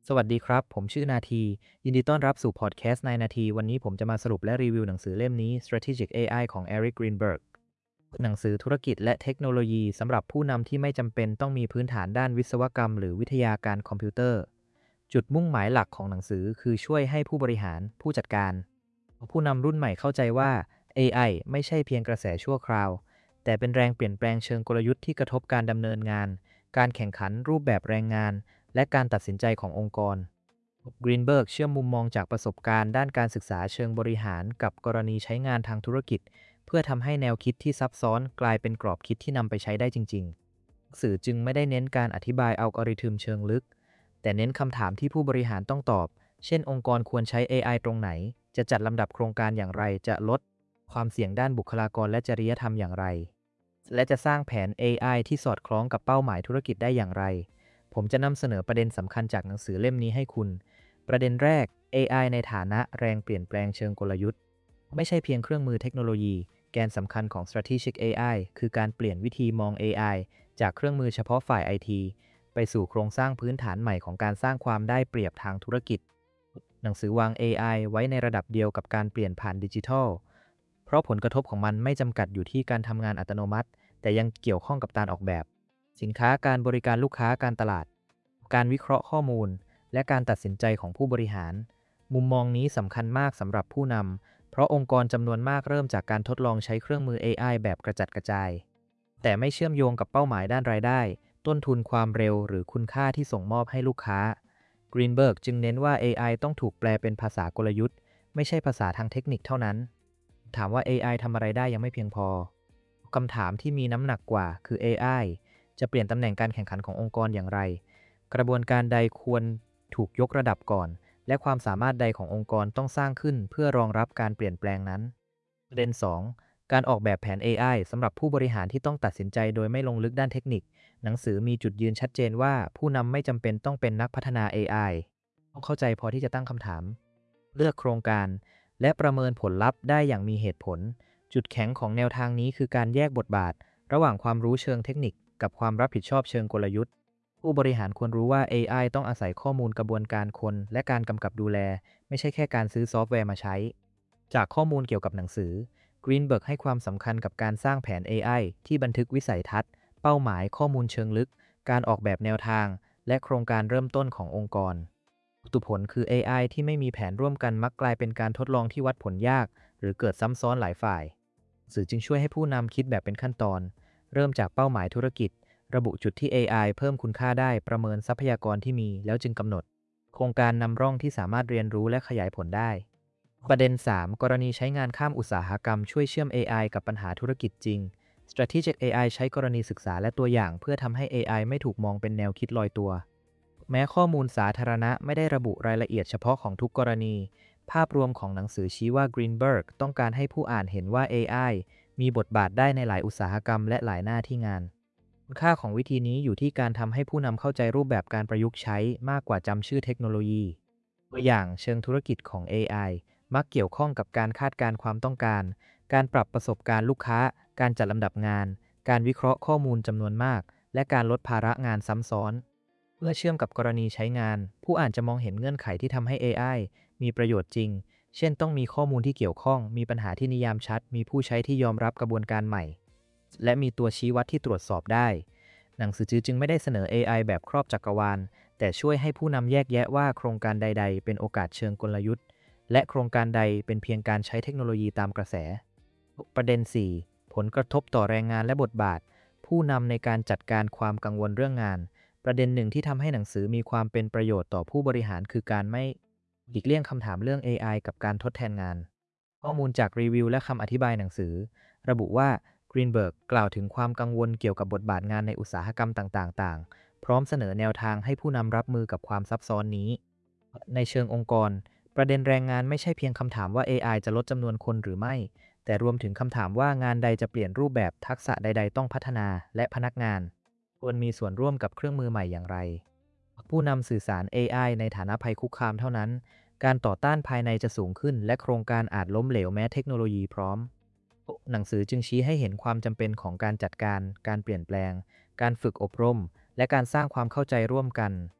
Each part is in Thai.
สวัสดีครับผมชื่อนาทียินดีต้อนรับสู่พอดแคสต์ในนาทีวันนี้ผมจะมาสรุปและรีวิวหนังสือเล่มนี้ Strategic AI ของ Eric Greenberg หนังสือธุรกิจและเทคโนโลยีสำหรับผู้นำที่ไม่จำเป็นต้องมีพื้นฐานด้านวิศวกรรมหรือวิทยาการคอมพิวเตอร์จุดมุ่งหมายหลักของหนังสือคือช่วยให้ผู้บริหารผู้จัดการผู้นำรุ่นใหม่เข้าใจว่า AI ไม่ใช่เพียงกระแสชั่วคราวแต่เป็นแรงเปลี่ยนแปลงเชิงกลยุทธ์ที่กระทบการดำเนินงานการแข่งขันรูปแบบแรงงานและการตัดสินใจขององค์กร กรีนเบิร์กเชื่อมมุมมองจากประสบการณ์ด้านการศึกษาเชิงบริหารกับกรณีใช้งานทางธุรกิจเพื่อทำให้แนวคิดที่ซับซ้อนกลายเป็นกรอบคิดที่นำไปใช้ได้จริงๆหนังสือจึงไม่ได้เน้นการอธิบายอัลกอริทึมเชิงลึกแต่เน้นคำถามที่ผู้บริหารต้องตอบเช่นองค์กรควรใช้ AI ตรงไหนจะจัดลำดับโครงการอย่างไรจะลดความเสี่ยงด้านบุคลากรและจริยธรรมอย่างไรและจะสร้างแผน AI ที่สอดคล้องกับเป้าหมายธุรกิจได้อย่างไรผมจะนำเสนอประเด็นสำคัญจากหนังสือเล่มนี้ให้คุณ ประเด็นแรก AI ในฐานะแรงเปลี่ยนแปลงเชิงกลยุทธ์ไม่ใช่เพียงเครื่องมือเทคโนโลยีแกนสำคัญของ Strategic AI คือการเปลี่ยนวิธีมอง AI จากเครื่องมือเฉพาะฝ่าย IT ไปสู่โครงสร้างพื้นฐานใหม่ของการสร้างความได้เปรียบทางธุรกิจหนังสือวาง AI ไว้ในระดับเดียวกับการเปลี่ยนผ่านดิจิทัลเพราะผลกระทบของมันไม่จำกัดอยู่ที่การทำงานอัตโนมัติแต่ยังเกี่ยวข้องกับการออกแบบสินค้าการบริการลูกค้าการตลาดการวิเคราะห์ข้อมูล และการตัดสินใจของผู้บริหาร มุมมองนี้สำคัญมากสำหรับผู้นำ เพราะองค์กรจำนวนมากเริ่มจากการทดลองใช้เครื่องมือ AI แบบกระจัดกระจาย แต่ไม่เชื่อมโยงกับเป้าหมายด้านรายได้ ต้นทุนความเร็วหรือคุณค่าที่ส่งมอบให้ลูกค้า Greenberg จึงเน้นว่า AI ต้องถูกแปลเป็นภาษากลยุทธ์ ไม่ใช่ภาษาทางเทคนิคเท่านั้น ถามว่า AI ทำอะไรได้ยังไม่เพียงพอ คำถามที่มีน้ำหนักกว่าคือ AI จะเปลี่ยนตำแหน่งการแข่งขันขององค์กรอย่างไร กระบวนการใดควรถูกยกระดับก่อน และความสามารถใดขององค์กรต้องสร้างขึ้นเพื่อรองรับการเปลี่ยนแปลงนั้นประเด็น2การออกแบบแผน AI สำหรับผู้บริหารที่ต้องตัดสินใจโดยไม่ลงลึกด้านเทคนิค หนังสือมีจุดยืนชัดเจนว่าผู้นำไม่จำเป็นต้องเป็นนักพัฒนา AI ต้องเข้าใจพอที่จะตั้งคำถาม เลือกโครงการ และประเมินผลลัพธ์ได้อย่างมีเหตุผล จุดแข็งของแนวทางนี้คือการแยกบทบาท ระหว่างความรู้เชิงเทคนิคกับความรับผิดชอบเชิงกลยุทธ์ ผู้บริหารควรรู้ว่า AI ต้องอาศัยข้อมูลกระบวนการคนและการกำกับดูแล ไม่ใช่แค่การซื้อซอฟต์แวร์มาใช้ จากข้อมูลเกี่ยวกับหนังสือ Greenberg ให้ความสำคัญกับการสร้างแผน AI ที่บันทึกวิสัยทัศน์ เป้าหมายข้อมูลเชิงลึก การออกแบบแนวทาง และโครงการเริ่มต้นขององค์กรตุผลคือ AI ที่ไม่มีแผนร่วมกันมักกลายเป็นการทดลองที่วัดผลยาก หรือเกิดซ้ำซ้อนหลายฝ่ายสื่อจึงช่วยให้ผู้นำคิดแบบเป็นขั้นตอน เริ่มจากเป้าหมายธุรกิจ ระบุจุดที่ AI เพิ่มคุณค่าได้ประเมินทรัพยากรที่มีแล้วจึงกำหนด โครงการนำร่องที่สามารถเรียนรู้และขยายผลได้ ประเด็น 3 กรณีใช้งานข้ามอุตสาหกรรมช่วยเชื่อม AI กับปัญหาธุรกิจจริง Strategic AI ใช้กรณีศึกษาและตัวอย่างเพื่อทำให้ AI ไม่ถูกมองเป็นแนวคิดลอยตัว แม้ข้อมูลสาธารณะไม่ได้ระบุรายละเอียดเฉพาะของทุกกรณี ภาพรวมของหนังสือชี้ว่า Greenberg ต้องการให้ผู้อ่านเห็นว่า AI มีบทบาทได้ในหลายอุตสาหกรรมและหลายหน้าที่งาน คุณค่าของวิธีนี้อยู่ที่การทำให้ผู้นำเข้าใจรูปแบบการประยุกต์ใช้มากกว่าจำชื่อเทคโนโลยีตัวอย่างเชิงธุรกิจของ AI มักเกี่ยวข้องกับการคาดการณ์ความต้องการ การปรับประสบการณ์ลูกค้า การจัดลำดับงาน การวิเคราะห์ข้อมูลจำนวนมาก และการลดภาระงานซ้ำซ้อน เมื่อเชื่อมกับกรณีใช้งาน ผู้อ่านจะมองเห็นเงื่อนไขที่ทำให้ AI มีประโยชน์จริง เช่นต้องมีข้อมูลที่เกี่ยวข้อง มีปัญหาที่นิยามชัด มีผู้ใช้ที่ยอมรับกระบวนการใหม่ และมีตัวชี้วัดที่ตรวจสอบได้ หนังสือจึงไม่ได้เสนอ AI แบบครอบจักรวาล แต่ช่วยให้ผู้นำแยกแยะว่าโครงการใดๆเป็นโอกาสเชิงกลยุทธ์ และโครงการใดเป็นเพียงการใช้เทคโนโลยีตามกระแส ประเด็น 4 ผลกระทบต่อแรงงานและบทบาท ผู้นำในการจัดการความกังวลเรื่องงาน ประเด็นหนึ่งที่ทำให้หนังสือมีความเป็นประโยชน์ต่อผู้บริหารคือการไม่หลีกเลี่ยงคำถามเรื่อง AI กับการทดแทนงาน ข้อมูลจากรีวิวและคำอธิบายหนังสือ ระบุว่า Greenberg กล่าวถึงความกังวลเกี่ยวกับบทบาทงานในอุตสาหกรรมต่างๆ พร้อมเสนอแนวทางให้ผู้นำรับมือกับความซับซ้อนนี้ ในเชิงองค์กร ประเด็นแรงงานไม่ใช่เพียงคำถามว่า AI จะลดจำนวนคนหรือไม่ แต่รวมถึงคำถามว่างานใดจะเปลี่ยนรูปแบบทักษะใดๆต้องพัฒนาและพนักงานควรมีส่วนร่วมกับเครื่องมือใหม่อย่างไร ผู้นำสื่อสาร AI ในฐานะภัยคุกคามเท่านั้น การต่อต้านภายในจะสูงขึ้นและโครงการอาจล้มเหลวแม้เทคโนโลยีพร้อม หนังสือจึงชี้ให้เห็นความจำเป็นของการจัดการ การเปลี่ยนแปลง การฝึกอบรม และการสร้างความเข้าใจร่วมกัน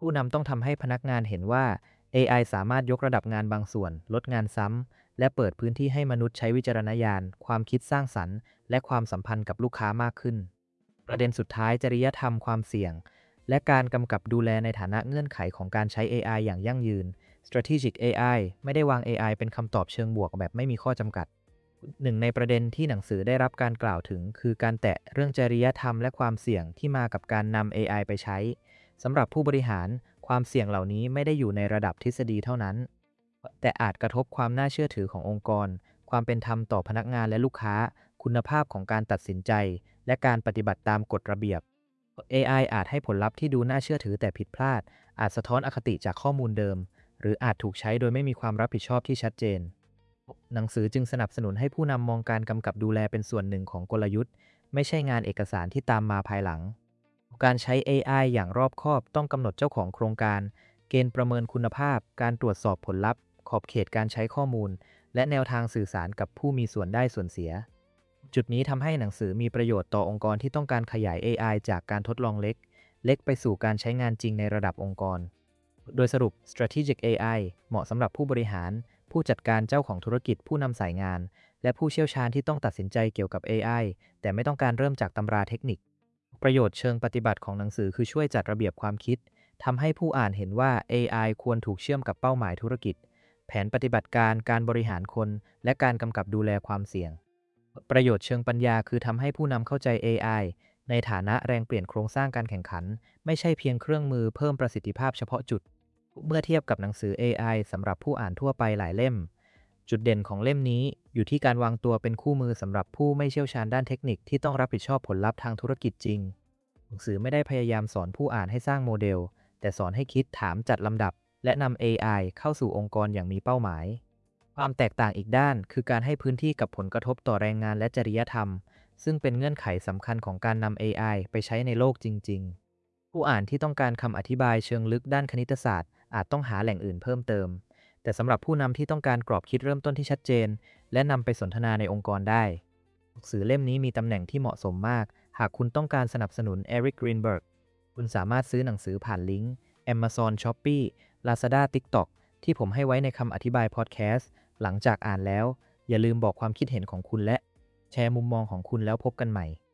ผู้นำต้องทำให้พนักงานเห็นว่า AI สามารถยกระดับงานบางส่วนลดงานซ้ำและเปิดพื้นที่ให้มนุษย์ใช้วิจารณญาณความคิดสร้างสรรค์และความสัมพันธ์กับลูกค้ามากขึ้นประเด็นสุดท้ายจริยธรรมความเสี่ยงและการกำกับดูแลในฐานะเงื่อนไขของการใช้ AI อย่างยั่งยืน Strategic AI ไม่ได้วาง AI เป็นคำตอบเชิงบวกแบบไม่มีข้อจำกัดหนึ่งในประเด็นที่หนังสือได้รับการกล่าวถึงคือการแตะเรื่องจริยธรรมและความเสี่ยงที่มากับการนำ AI ไปใช้สำหรับผู้บริหารความเสี่ยงเหล่านี้ไม่ได้อยู่ในระดับทฤษฎีเท่านั้นแต่อาจกระทบความน่าเชื่อถือขององค์กรความเป็นธรรมต่อพนักงานและลูกค้าคุณภาพของการตัดสินใจและการปฏิบัติตามกฎระเบียบ AI อาจให้ผลลัพธ์ที่ดูน่าเชื่อถือแต่ผิดพลาดอาจสะท้อนอคติจากข้อมูลเดิมหรืออาจถูกใช้โดยไม่มีความรับผิดชอบที่ชัดเจนหนังสือจึงสนับสนุนให้ผู้นำมองการกำกับดูแลเป็นส่วนหนึ่งของกลยุทธ์ไม่ใช่งานเอกสารที่ตามมาภายหลังการใช้ AI อย่างรอบคอบต้องกำหนดเจ้าของโครงการเกณฑ์ประเมินคุณภาพการตรวจสอบผลลัพธ์ขอบเขตการใช้ข้อมูลและแนวทางสื่อสารกับผู้มีส่วนได้ส่วนเสียจุดนี้ทำให้หนังสือมีประโยชน์ต่อองค์กรที่ต้องการขยาย AI จากการทดลองเล็กไปสู่การใช้งานจริงในระดับองค์กรโดยสรุป Strategic AI เหมาะสำหรับผู้บริหารผู้จัดการเจ้าของธุรกิจผู้นำสายงานและผู้เชี่ยวชาญที่ต้องตัดสินใจเกี่ยวกับ AI แต่ไม่ต้องการเริ่มจากตำราเทคนิคประโยชน์เชิงปฏิบัติของหนังสือคือช่วยจัดระเบียบความคิดทำให้ผู้อ่านเห็นว่า AI ควรถูกเชื่อมกับเป้าหมายธุรกิจแผนปฏิบัติการการบริหารคนและการกำกับดูแลความเสี่ยงประโยชน์เชิงปัญญาคือทำให้ผู้นำเข้าใจ AI ในฐานะแรงเปลี่ยนโครงสร้างการแข่งขันไม่ใช่เพียงเครื่องมือเพิ่มประสิทธิภาพเฉพาะจุดเมื่อเทียบกับหนังสือ AI สำหรับผู้อ่านทั่วไปหลายเล่มจุดเด่นของเล่มนี้อยู่ที่การวางตัวเป็นคู่มือสำหรับผู้ไม่เชี่ยวชาญด้านเทคนิคที่ต้องรับผิดชอบผลลัพธ์ทางธุรกิจจริงหนังสือไม่ได้พยายามสอนผู้อ่านให้สร้างโมเดลแต่สอนให้คิดถามจัดลำดับและนำ AI เข้าสู่องค์กรอย่างมีเป้าหมายความแตกต่างอีกด้านคือการให้พื้นที่กับผลกระทบต่อแรงงานและจริยธรรมซึ่งเป็นเงื่อนไขสำคัญของการนำ AI ไปใช้ในโลกจริงๆผู้อ่านที่ต้องการคำอธิบายเชิงลึกด้านคณิตศาสตร์อาจต้องหาแหล่งอื่นเพิ่มเติมแต่สำหรับผู้นำที่ต้องการกรอบคิดเริ่มต้นที่ชัดเจนและนำไปสนทนาในองค์กรได้หนังสือเล่มนี้มีตำแหน่งที่เหมาะสมมากหากคุณต้องการสนับสนุน Eric Greenberg คุณสามารถซื้อหนังสือผ่านลิงก์ Amazon Shopee Lazada TikTok ที่ผมให้ไว้ในคำอธิบายพอดแคสต์หลังจากอ่านแล้วอย่าลืมบอกความคิดเห็นของคุณและแชร์มุมมองของคุณแล้วพบกันใหม่